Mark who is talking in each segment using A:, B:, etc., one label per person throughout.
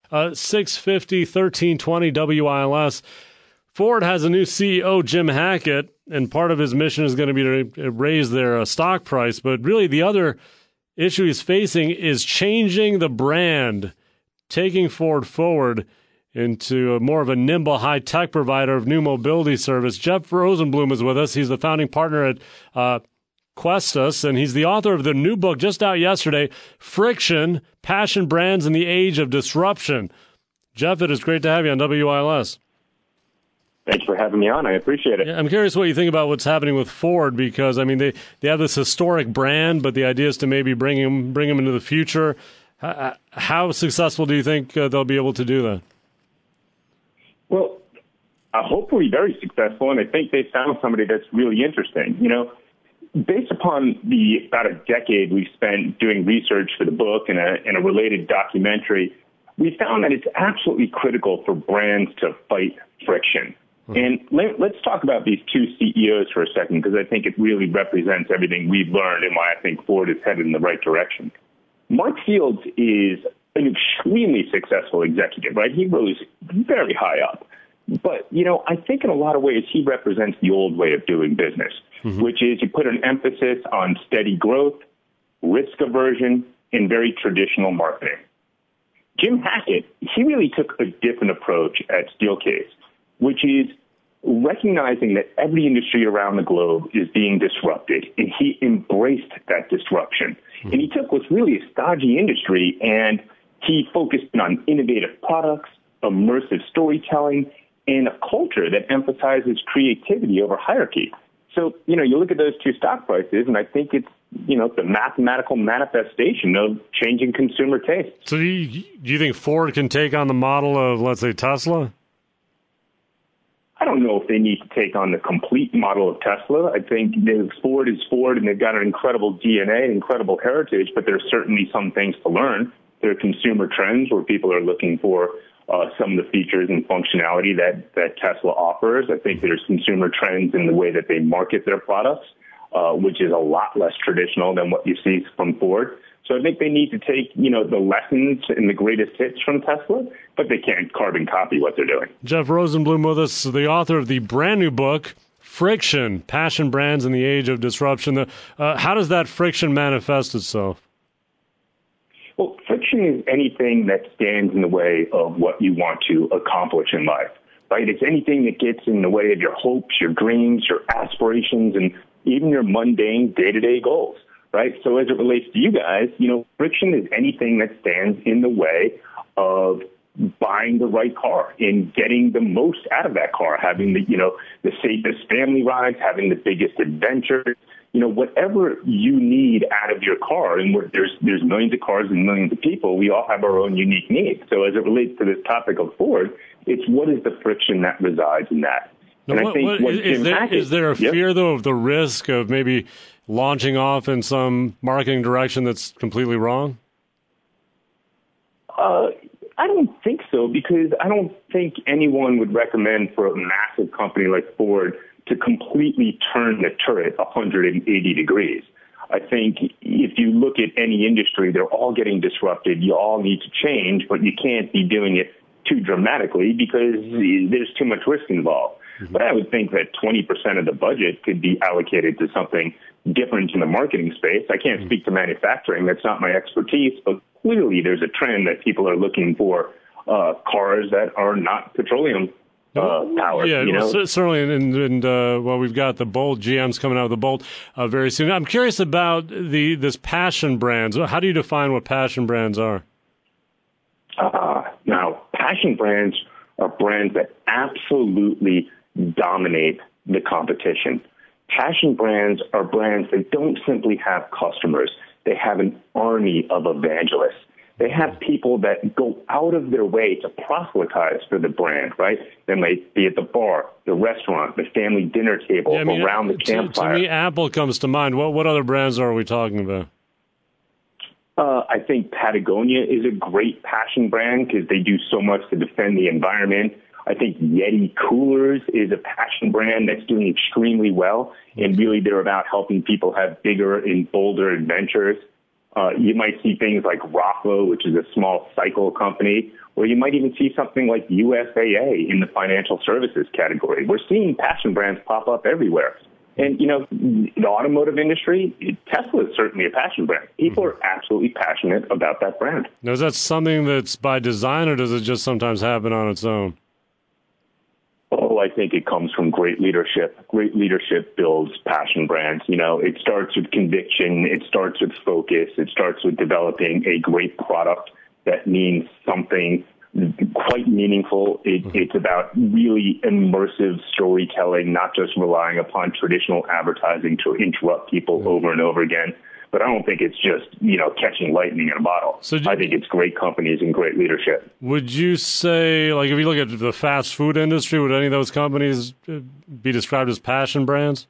A: 650 1320 WILS. Ford has a new CEO, Jim Hackett, and part of his mission is going to be to raise their stock price. But really, the other issue he's facing is changing the brand, taking Ford forward into more of a nimble, high-tech provider of new mobility service. Jeff Rosenblum is with us. He's the founding partner at Questus, and he's the author of the new book just out yesterday, Friction, Passion Brands in the Age of Disruption. Jeff, it is great to have you on WILS.
B: Thanks for having me on. I appreciate it.
A: Yeah, I'm curious what you think about what's happening with Ford, because, I mean, they have this historic brand, but the idea is to maybe bring them into the future. How successful do you think they'll be able to do that?
B: Well, hopefully very successful, and I think they found somebody that's really interesting. You know, based upon about a decade we've spent doing research for the book and a related documentary, we found that it's absolutely critical for brands to fight friction. And let's talk about these two CEOs for a second, because I think it really represents everything we've learned and why I think Ford is headed in the right direction. Mark Fields is an extremely successful executive, right? He rose very high up. But, you know, I think in a lot of ways he represents the old way of doing business, which is you put an emphasis on steady growth, risk aversion, and very traditional marketing. Jim Hackett, he really took a different approach at Steelcase, which is recognizing that every industry around the globe is being disrupted, and he embraced that disruption. And he took what's really a stodgy industry, and he focused on innovative products, immersive storytelling, and a culture that emphasizes creativity over hierarchy. So, you know, you look at those two stock prices, and I think it's, you know, the mathematical manifestation of changing consumer tastes.
A: So do you think Ford can take on the model of, let's say, Tesla?
B: I don't know if they need to take on the complete model of Tesla. I think Ford is Ford, and they've got an incredible DNA, incredible heritage, but there's certainly some things to learn. There are consumer trends where people are looking for some of the features and functionality that Tesla offers. I think there's consumer trends in the way that they market their products, which is a lot less traditional than what you see from Ford. So I think they need to take, you know, the lessons and the greatest hits from Tesla, but they can't carbon copy what they're doing.
A: Jeff Rosenblum with us, the author of the brand new book, Friction, Passion Brands in the Age of Disruption. How does that friction manifest itself?
B: Well, friction is anything that stands in the way of what you want to accomplish in life, right? It's anything that gets in the way of your hopes, your dreams, your aspirations, and even your mundane day-to-day goals, right? So as it relates to you guys, you know, friction is anything that stands in the way of buying the right car and getting the most out of that car, having the, you know, the safest family rides, having the biggest adventures, you know, whatever you need out of your car. And there's millions of cars and millions of people. We all have our own unique needs. So as it relates to this topic of Ford, it's what is the friction that resides in that?
A: Now,
B: and I think
A: is there a fear, though, of the risk of maybe launching off in some marketing direction that's completely wrong?
B: I don't think so, because I don't think anyone would recommend for a massive company like Ford to completely turn the turret 180 degrees. I think if you look at any industry, they're all getting disrupted. You all need to change, but you can't be doing it too dramatically because there's too much risk involved. But I would think that 20% of the budget could be allocated to something different in the marketing space. I can't speak to manufacturing. That's not my expertise. But clearly there's a trend that people are looking for cars that are not petroleum powered.
A: Yeah,
B: you know?
A: Certainly. And well, we've got the Bolt. GM's coming out with the Bolt very soon. I'm curious about this passion brands. How do you define what passion brands are?
B: Now, passion brands are brands that absolutely dominate the competition. Passion brands are brands that don't simply have customers. They have an army of evangelists. They have people that go out of their way to proselytize for the brand, right? They might be at the bar, the restaurant, the family dinner table, around the campfire.
A: To me, Apple comes to mind. What other brands are we talking about?
B: I think Patagonia is a great passion brand because they do so much to defend the environment. I think Yeti Coolers is a passion brand that's doing extremely well, and really they're about helping people have bigger and bolder adventures. You might see things like Rockwell, which is a small cycle company, or you might even see something like USAA in the financial services category. We're seeing passion brands pop up everywhere. And, the automotive industry, Tesla is certainly a passion brand. People are absolutely passionate about that brand.
A: Now, is that something that's by design, or does it just sometimes happen on its own?
B: Oh, I think it comes from great leadership. Great leadership builds passion brands. It starts with conviction. It starts with focus. It starts with developing a great product that means something quite meaningful. It's about really immersive storytelling, not just relying upon traditional advertising to interrupt people over and over again. But I don't think it's just, catching lightning in a bottle. I think it's great companies and great leadership.
A: Would you say, like, if you look at the fast food industry, would any of those companies be described as passion brands?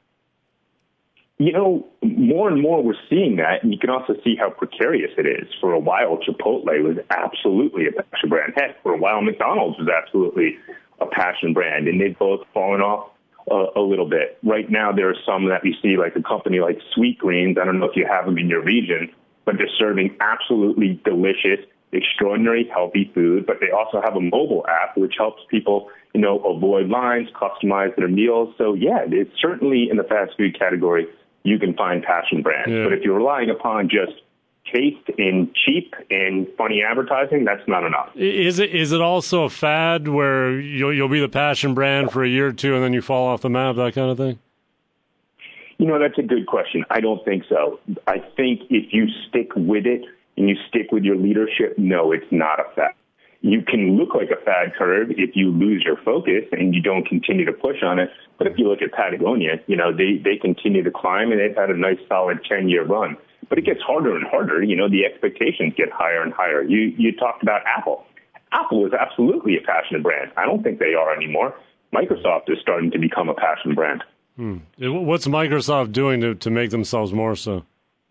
B: More and more we're seeing that, and you can also see how precarious it is. For a while, Chipotle was absolutely a passion brand. Heck, for a while, McDonald's was absolutely a passion brand, and they've both fallen off a little bit. Right now, there are some that we see, like a company like Sweetgreens. I don't know if you have them in your region, but they're serving absolutely delicious, extraordinary healthy food. But they also have a mobile app, which helps people, avoid lines, customize their meals. So, yeah, it's certainly in the fast food category, you can find passion brands. Yeah. But if you're relying upon just taste and cheap and funny advertising, that's not enough.
A: Is it also a fad where you'll be the passion brand for a year or two and then you fall off the map, that kind of thing?
B: That's a good question. I don't think so. I think if you stick with it and you stick with your leadership, no, it's not a fad. You can look like a fad curve if you lose your focus and you don't continue to push on it. But if you look at Patagonia, they continue to climb, and they've had a nice solid 10-year run. But it gets harder and harder. The expectations get higher and higher. You talked about Apple. Apple is absolutely a passionate brand. I don't think they are anymore. Microsoft is starting to become a passion brand.
A: What's Microsoft doing to make themselves more so?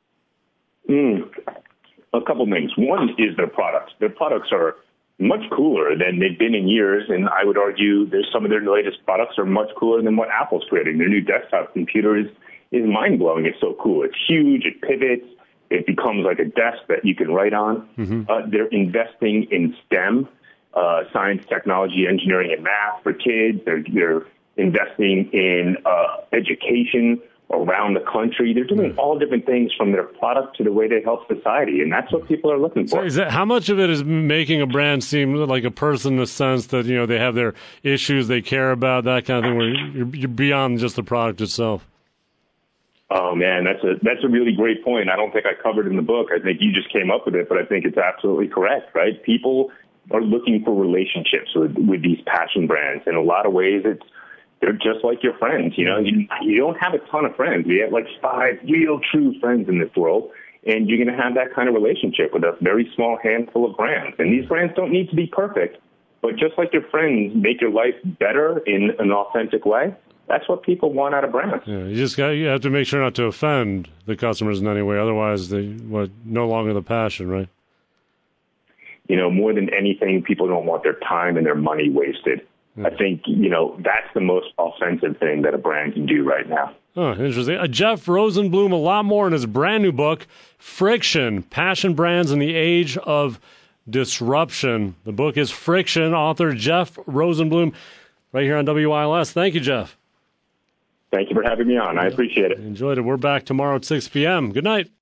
B: A couple things. One is their products. Their products are much cooler than they've been in years, and I would argue there's some of their latest products are much cooler than what Apple's creating. Their new desktop computer is mind-blowing. It's so cool. It's huge. It pivots. It becomes like a desk that you can write on. They're investing in STEM, science, technology, engineering, and math for kids. They're investing in education around the country. They're doing all different things from their product to the way they help society, and that's what people are looking for.
A: So how much of it is making a brand seem like a person in the sense that, they have their issues they care about, that kind of thing, where you're beyond just the product itself?
B: Oh, man, that's a really great point. I don't think I covered it in the book. I think you just came up with it, but I think it's absolutely correct, right? People are looking for relationships with these passion brands. In a lot of ways, they're just like your friends. You don't have a ton of friends. We have like 5 real true friends in this world, and you're going to have that kind of relationship with a very small handful of brands. And these brands don't need to be perfect, but just like your friends make your life better in an authentic way, that's what people want out of brands.
A: Yeah, you have to make sure not to offend the customers in any way. Otherwise, they no longer the passion, right?
B: More than anything, people don't want their time and their money wasted. I think, that's the most offensive thing that a brand can do right now.
A: Oh, interesting. Jeff Rosenblum, a lot more in his brand new book, Friction, Passion Brands in the Age of Disruption. The book is Friction, author Jeff Rosenblum, right here on WILS. Thank you, Jeff.
B: Thank you for having me on. I appreciate it.
A: Enjoyed it. We're back tomorrow at 6 p.m. Good night.